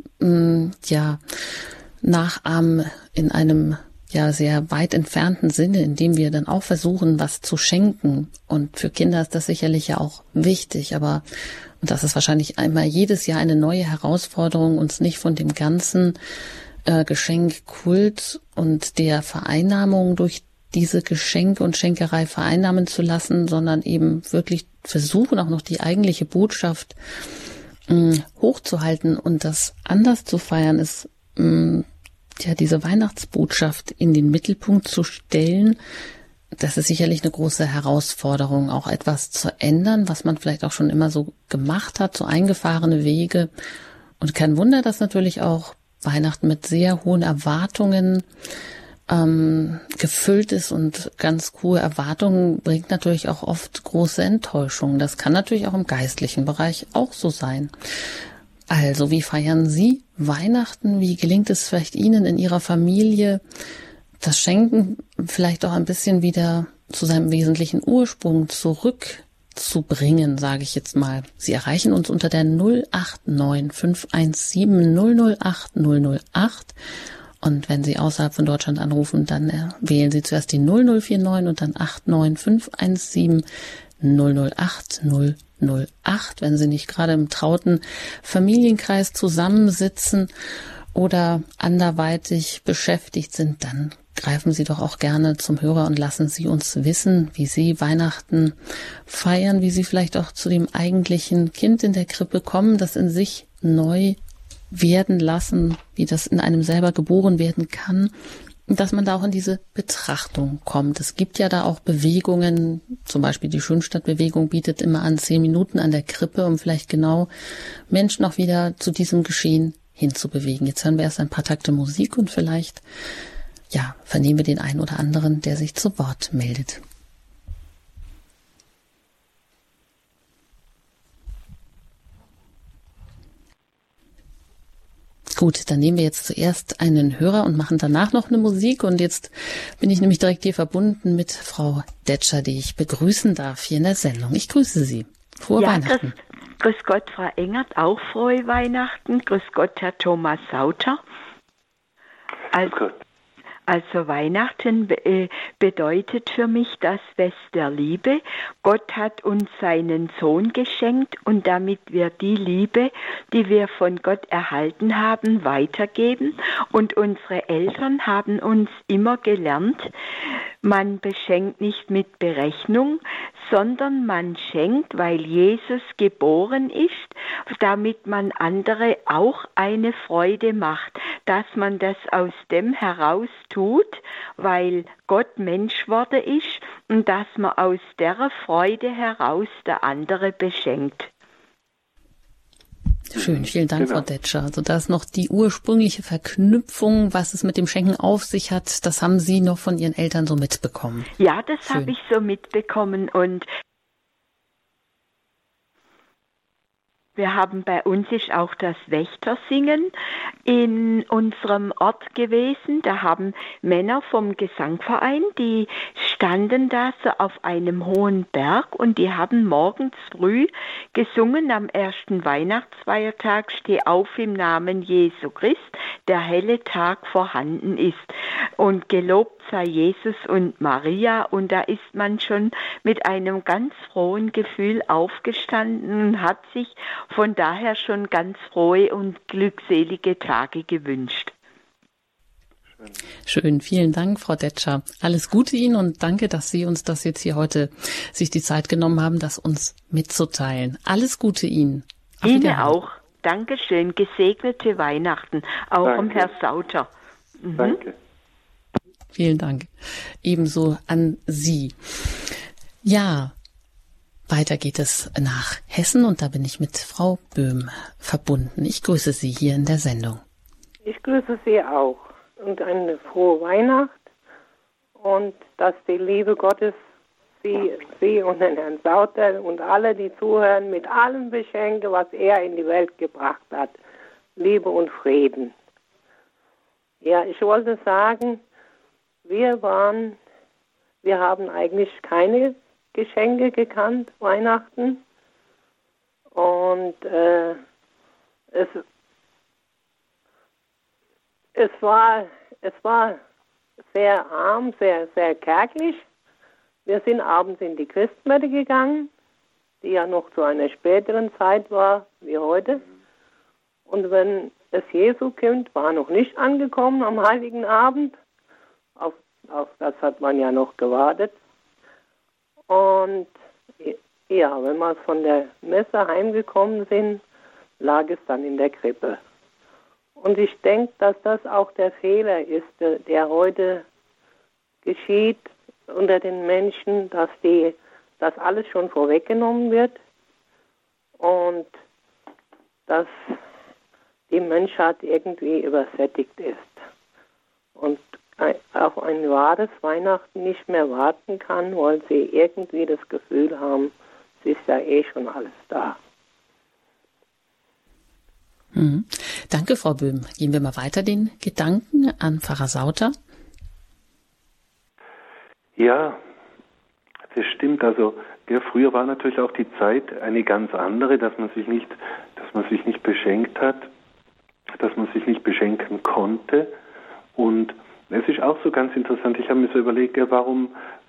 nachahmen in einem sehr weit entfernten Sinne, indem wir dann auch versuchen, was zu schenken. Und für Kinder ist das sicherlich ja auch wichtig, aber und das ist wahrscheinlich einmal jedes Jahr eine neue Herausforderung, uns nicht von dem ganzen Geschenkkult und der Vereinnahmung durch diese Geschenke und Schenkerei vereinnahmen zu lassen, sondern eben wirklich versuchen, auch noch die eigentliche Botschaft hochzuhalten und das anders zu feiern, ist diese Weihnachtsbotschaft in den Mittelpunkt zu stellen. Das ist sicherlich eine große Herausforderung, auch etwas zu ändern, was man vielleicht auch schon immer so gemacht hat, so eingefahrene Wege. Und kein Wunder, dass natürlich auch Weihnachten mit sehr hohen Erwartungen gefüllt ist und ganz hohe Erwartungen bringt natürlich auch oft große Enttäuschungen. Das kann natürlich auch im geistlichen Bereich auch so sein. Also, wie feiern Sie Weihnachten? Wie gelingt es vielleicht Ihnen in Ihrer Familie, das Schenken vielleicht auch ein bisschen wieder zu seinem wesentlichen Ursprung zurückzubringen, sage ich jetzt mal. Sie erreichen uns unter der 089 517 008 008. Und wenn Sie außerhalb von Deutschland anrufen, dann wählen Sie zuerst die 0049 und dann 89 517 008 008. Wenn Sie nicht gerade im trauten Familienkreis zusammensitzen oder anderweitig beschäftigt sind, dann greifen Sie doch auch gerne zum Hörer und lassen Sie uns wissen, wie Sie Weihnachten feiern, wie Sie vielleicht auch zu dem eigentlichen Kind in der Krippe kommen, das in sich neu werden lassen, wie das in einem selber geboren werden kann, und dass man da auch in diese Betrachtung kommt. Es gibt ja da auch Bewegungen, zum Beispiel die Schönstadtbewegung bietet immer an 10 Minuten an der Krippe, um vielleicht genau Menschen auch wieder zu diesem Geschehen hinzubewegen. Jetzt hören wir erst ein paar Takte Musik und vielleicht vernehmen wir den einen oder anderen, der sich zu Wort meldet. Gut, dann nehmen wir jetzt zuerst einen Hörer und machen danach noch eine Musik. Und jetzt bin ich nämlich direkt hier verbunden mit Frau Detscher, die ich begrüßen darf hier in der Sendung. Ich grüße Sie. Frohe Weihnachten.
Grüß Gott, Frau Engert, auch frohe Weihnachten. Grüß Gott, Herr Thomas Sauter. Also Weihnachten bedeutet für mich das Fest der Liebe. Gott hat uns seinen Sohn geschenkt und damit wir die Liebe, die wir von Gott erhalten haben, weitergeben. Und unsere Eltern haben uns immer gelernt, man beschenkt nicht mit Berechnung, sondern man schenkt, weil Jesus geboren ist, damit man andere auch eine Freude macht, dass man das aus dem heraus tut, weil Gott Mensch worden ist und dass man aus der Freude heraus der andere beschenkt.
Schön, vielen Dank, Frau Detscher. Also da ist noch die ursprüngliche Verknüpfung, was es mit dem Schenken auf sich hat, das haben Sie noch von Ihren Eltern so mitbekommen.
Ja, das habe ich so mitbekommen und wir haben bei uns ist auch das Wächtersingen in unserem Ort gewesen. Da haben Männer vom Gesangverein, die standen da so auf einem hohen Berg und die haben morgens früh gesungen am ersten Weihnachtsfeiertag, Steh auf im Namen Jesu Christ, der helle Tag vorhanden ist. Und gelobt sei Jesus und Maria. Und da ist man schon mit einem ganz frohen Gefühl aufgestanden und hat sich von daher schon ganz frohe und glückselige Tage gewünscht.
Schön, vielen Dank, Frau Detscher. Alles Gute Ihnen und danke, dass Sie uns das jetzt hier heute sich die Zeit genommen haben, das uns mitzuteilen. Alles Gute Ihnen.
Ihnen auch. Dankeschön. Gesegnete Weihnachten. Auch am Herr Sauter.
Danke.
Vielen Dank. Ebenso an Sie. Ja, weiter geht es nach Hessen und da bin ich mit Frau Böhm verbunden. Ich grüße Sie hier in der Sendung.
Ich grüße Sie auch und eine frohe Weihnacht und dass die Liebe Gottes Sie und den Herrn Sauter und alle, die zuhören, mit allem beschenke, was er in die Welt gebracht hat. Liebe und Frieden. Ja, ich wollte sagen, wir haben eigentlich keine Geschenke gekannt, Weihnachten. Und es war sehr arm, sehr, sehr kärglich. Wir sind abends in die Christmette gegangen, die ja noch zu einer späteren Zeit war wie heute. Und wenn das Jesuskind war noch nicht angekommen am Heiligen Abend, auf das hat man ja noch gewartet. Und ja, wenn wir von der Messe heimgekommen sind, lag es dann in der Krippe. Und ich denke, dass das auch der Fehler ist, der heute geschieht unter den Menschen, dass alles schon vorweggenommen wird und dass die Menschheit irgendwie übersättigt ist und auf ein wahres Weihnachten nicht mehr warten kann, weil sie irgendwie das Gefühl haben, es ist ja eh schon alles da.
Danke, Frau Böhm. Gehen wir mal weiter den Gedanken an Pfarrer Sauter.
Ja, das stimmt. Also früher war natürlich auch die Zeit eine ganz andere, dass man sich nicht beschenkt hat, dass man sich nicht beschenken konnte. Und es ist auch so ganz interessant. Ich habe mir so überlegt, warum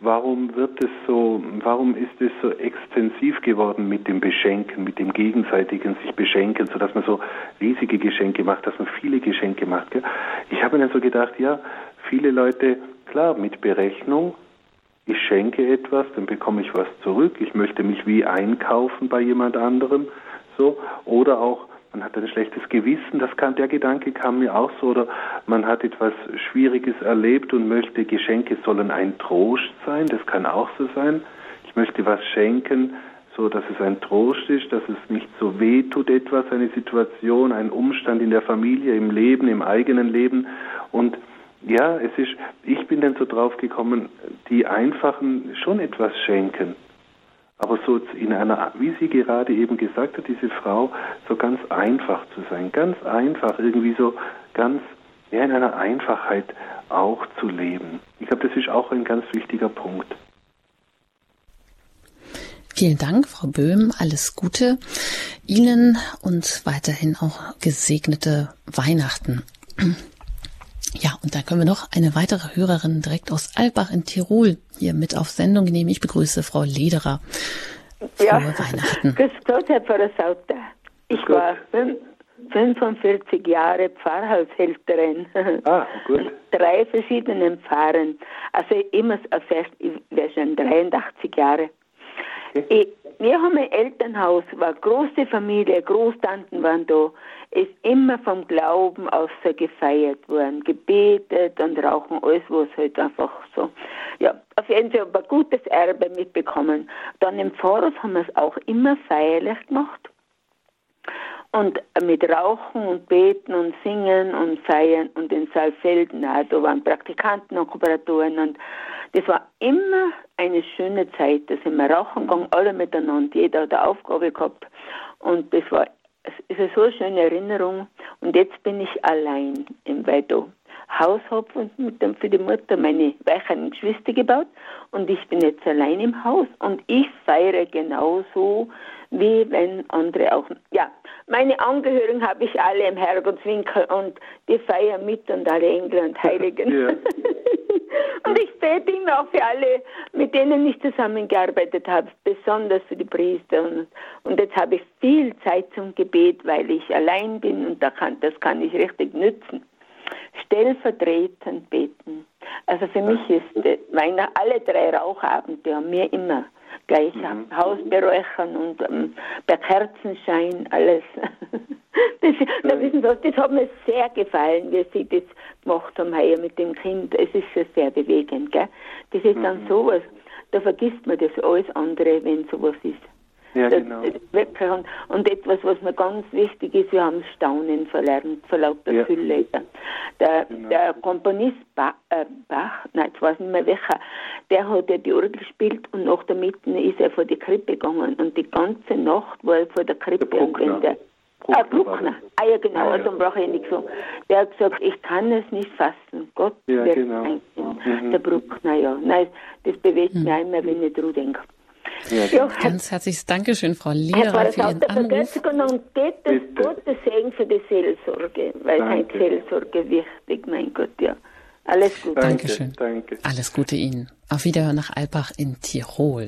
ist es so extensiv geworden mit dem Beschenken, mit dem gegenseitigen sich beschenken, sodass man so riesige Geschenke macht, dass man viele Geschenke macht. Gell? Ich habe mir dann so gedacht, ja, viele Leute, klar, mit Berechnung, ich schenke etwas, dann bekomme ich was zurück, ich möchte mich wie einkaufen bei jemand anderem, so, oder auch, man hat ein schlechtes Gewissen, der Gedanke kam mir auch so, oder man hat etwas Schwieriges erlebt und möchte, Geschenke sollen ein Trost sein, das kann auch so sein. Ich möchte was schenken, so dass es ein Trost ist, dass es nicht so weh tut etwas, eine Situation, ein Umstand in der Familie, im Leben, im eigenen Leben. Und ja, ich bin dann so drauf gekommen, die Einfachen schon etwas schenken. Aber so in einer, wie sie gerade eben gesagt hat, diese Frau, so ganz einfach zu sein, ganz einfach, irgendwie so ganz, ja, in einer Einfachheit auch zu leben. Ich glaube, das ist auch ein ganz wichtiger Punkt.
Vielen Dank, Frau Böhm. Alles Gute Ihnen und weiterhin auch gesegnete Weihnachten. Ja, und da können wir noch eine weitere Hörerin direkt aus Alpbach in Tirol hier mit auf Sendung nehmen. Ich begrüße Frau Lederer. Frohe Weihnachten.
Grüß Gott, Herr Pfarrer Sauter. Ich war 45 Jahre Pfarrhaushälterin.
Gut.
3 verschiedenen Pfarren. Also immer, ich wäre schon 83 Jahre. Okay. Wir haben ein Elternhaus, war große Familie, Großtanten waren da. Ist immer vom Glauben aus so gefeiert worden, gebetet und rauchen, alles was halt einfach so. Ja, auf jeden Fall ein gutes Erbe mitbekommen. Dann im Pfarrhaus haben wir es auch immer feierlich gemacht. Und mit Rauchen und Beten und Singen und Feiern und in Saalfelden, da waren Praktikanten und Kooperatoren und das war immer eine schöne Zeit. Da sind wir rauchen gegangen, alle miteinander, jeder hat eine Aufgabe gehabt und das war, es ist eine so schöne Erinnerung und jetzt bin ich allein, weil ich da Haus habe und für die Mutter meine weicheren Geschwister gebaut und ich bin jetzt allein im Haus und ich feiere genauso, wie wenn andere auch, ja, meine Angehörigen habe ich alle im Herrgottswinkel und die feiern mit und alle Engel und Heiligen. Ja. Und ich bete immer auch für alle, mit denen ich zusammengearbeitet habe, besonders für die Priester. Und jetzt habe ich viel Zeit zum Gebet, weil ich allein bin und das kann ich richtig nützen. Stellvertretend beten. Also für mich ist alle 3 Rauchabende haben mir immer gleich Haus beräuchern und per Kerzenschein alles. Das hat mir sehr gefallen, wie Sie das gemacht haben hier mit dem Kind. Es ist schon sehr bewegend, gell? Das ist dann sowas, da vergisst man das alles andere, wenn sowas ist.
Ja, genau.
Wirklich. Und etwas, was mir ganz wichtig ist, wir haben Staunen verlernt, vor lauter Fülle. Der Komponist Bach, jetzt weiß ich nicht mehr welcher, der hat ja die Orgel gespielt und nach der Mitte ist er vor die Krippe gegangen und die ganze Nacht war er vor der Krippe.
Bruckner.
Bruckner. Ja genau, also brauche ich nichts so. Der hat gesagt, ich kann es nicht fassen. Gott wird ein Kind. Der Bruckner, ja. Nein, das bewegt mich immer, wenn ich drüber denke.
Ja, ganz herzliches Dankeschön, Frau Lederer, für Ihren Anruf.
Und geht das Gottes Segen für die Seelsorge, weil es ist Seelsorge wichtig, mein Gott, ja. Alles Gute.
Dankeschön. Danke. Alles Gute Ihnen. Auf Wiederhören nach Alpbach in Tirol.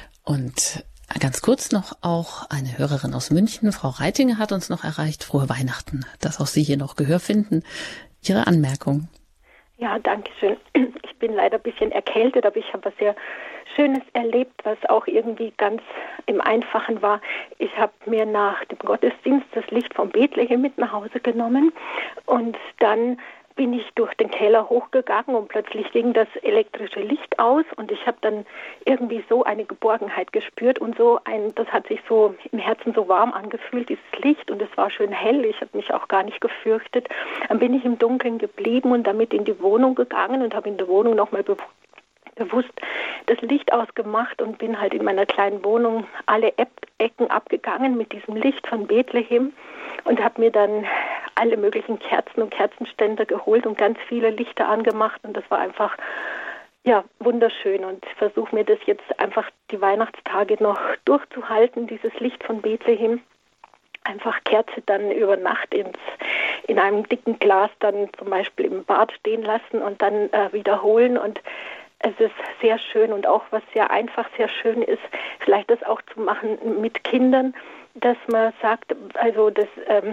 Und ganz kurz noch auch eine Hörerin aus München, Frau Reitinger, hat uns noch erreicht. Frohe Weihnachten, dass auch Sie hier noch Gehör finden. Ihre Anmerkung.
Ja, danke schön. Ich bin leider ein bisschen erkältet, aber ich habe was sehr Schönes erlebt, was auch irgendwie ganz im Einfachen war. Ich habe mir nach dem Gottesdienst das Licht von Bethlehem mit nach Hause genommen und dann bin ich durch den Keller hochgegangen und plötzlich ging das elektrische Licht aus und ich habe dann irgendwie so eine Geborgenheit gespürt und das hat sich so im Herzen so warm angefühlt, dieses Licht, und es war schön hell, ich habe mich auch gar nicht gefürchtet. Dann bin ich im Dunkeln geblieben und damit in die Wohnung gegangen und habe in der Wohnung nochmal bewusst das Licht ausgemacht und bin halt in meiner kleinen Wohnung alle Ecken abgegangen mit diesem Licht von Bethlehem und habe mir dann alle möglichen Kerzen und Kerzenständer geholt und ganz viele Lichter angemacht und das war einfach wunderschön und ich versuche mir das jetzt einfach die Weihnachtstage noch durchzuhalten, dieses Licht von Bethlehem. Einfach Kerze dann über Nacht in einem dicken Glas dann zum Beispiel im Bad stehen lassen und dann wiederholen und es ist sehr schön und auch was sehr einfach sehr schön ist, vielleicht das auch zu machen mit Kindern, dass man sagt, also das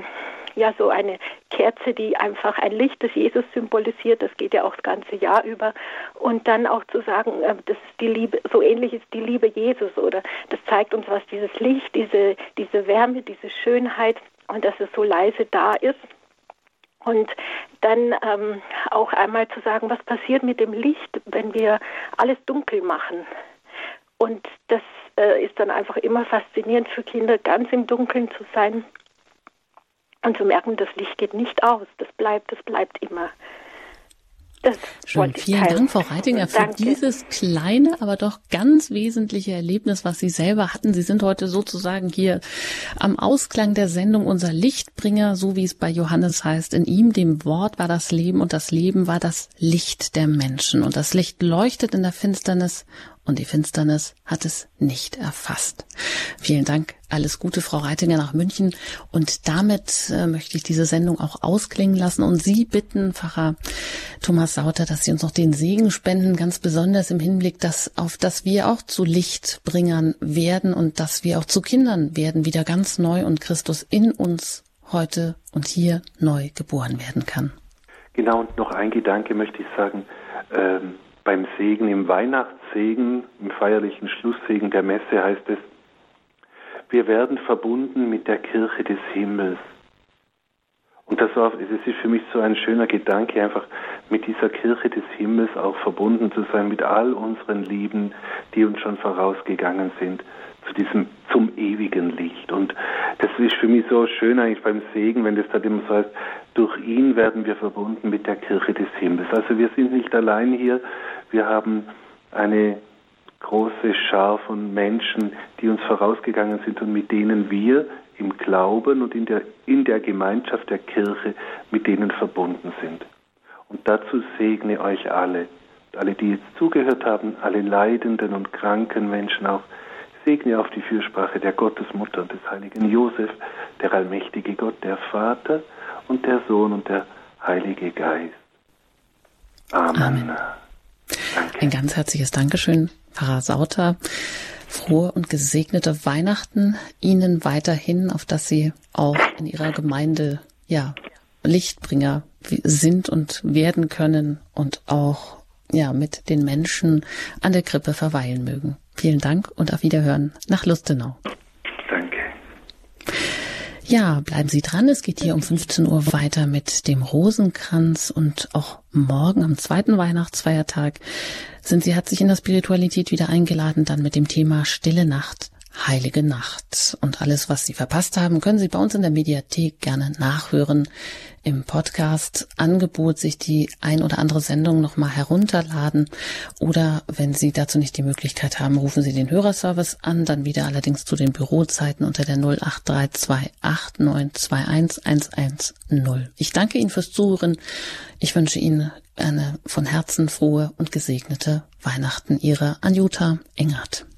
so eine Kerze, die einfach ein Licht des Jesus symbolisiert, das geht ja auch das ganze Jahr über und dann auch zu sagen, das ist die Liebe, so ähnlich ist die Liebe Jesus oder das zeigt uns, was dieses Licht, diese Wärme, diese Schönheit und dass es so leise da ist. Und dann auch einmal zu sagen, was passiert mit dem Licht, wenn wir alles dunkel machen. Und das ist dann einfach immer faszinierend für Kinder, ganz im Dunkeln zu sein und zu merken, das Licht geht nicht aus, das bleibt immer.
Schön, vielen Dank, Frau Reitinger, für dieses kleine, aber doch ganz wesentliche Erlebnis, was Sie selber hatten. Sie sind heute sozusagen hier am Ausklang der Sendung unser Lichtbringer, so wie es bei Johannes heißt. In ihm, dem Wort, war das Leben und das Leben war das Licht der Menschen. Und das Licht leuchtet in der Finsternis und die Finsternis hat es nicht erfasst. Vielen Dank. Alles Gute, Frau Reitinger, nach München. Und damit möchte ich diese Sendung auch ausklingen lassen und Sie bitten, Pfarrer Thomas Sauter, dass Sie uns noch den Segen spenden, ganz besonders im Hinblick, dass wir auch zu Lichtbringern werden und dass wir auch zu Kindern werden, wieder ganz neu und Christus in uns heute und hier neu geboren werden kann.
Genau, und noch ein Gedanke möchte ich sagen, beim Segen, im Weihnachtssegen, im feierlichen Schlusssegen der Messe heißt es, wir werden verbunden mit der Kirche des Himmels. Und das ist für mich so ein schöner Gedanke, einfach mit dieser Kirche des Himmels auch verbunden zu sein, mit all unseren Lieben, die uns schon vorausgegangen sind, zum ewigen Licht. Und das ist für mich so schön eigentlich beim Segen, wenn das dann immer so heißt, durch ihn werden wir verbunden mit der Kirche des Himmels. Also wir sind nicht allein hier, wir haben eine große Schar von Menschen, die uns vorausgegangen sind und mit denen wir im Glauben und in der Gemeinschaft der Kirche mit denen verbunden sind. Und dazu segne euch alle, die jetzt zugehört haben, alle leidenden und kranken Menschen auch, segne auf die Fürsprache der Gottesmutter und des heiligen Josef, der allmächtige Gott, der Vater und der Sohn und der Heilige Geist. Amen.
Amen.
Danke.
Ein ganz herzliches Dankeschön, Pfarrer Sauter. Frohe und gesegnete Weihnachten Ihnen weiterhin, auf dass Sie auch in Ihrer Gemeinde Lichtbringer sind und werden können und auch mit den Menschen an der Krippe verweilen mögen. Vielen Dank und auf Wiederhören nach Lustenau.
Danke.
Ja, bleiben Sie dran. Es geht hier um 15 Uhr weiter mit dem Rosenkranz und auch morgen am 2. Weihnachtsfeiertag hat sich in der Spiritualität wieder eingeladen, dann mit dem Thema Stille Nacht, Heilige Nacht. Und alles, was Sie verpasst haben, können Sie bei uns in der Mediathek gerne nachhören. Im Podcast-Angebot sich die ein oder andere Sendung nochmal herunterladen. Oder wenn Sie dazu nicht die Möglichkeit haben, rufen Sie den Hörerservice an, dann wieder allerdings zu den Bürozeiten unter der 08328921110. Ich danke Ihnen fürs Zuhören. Ich wünsche Ihnen eine von Herzen frohe und gesegnete Weihnachten. Ihre Anjuta Engert.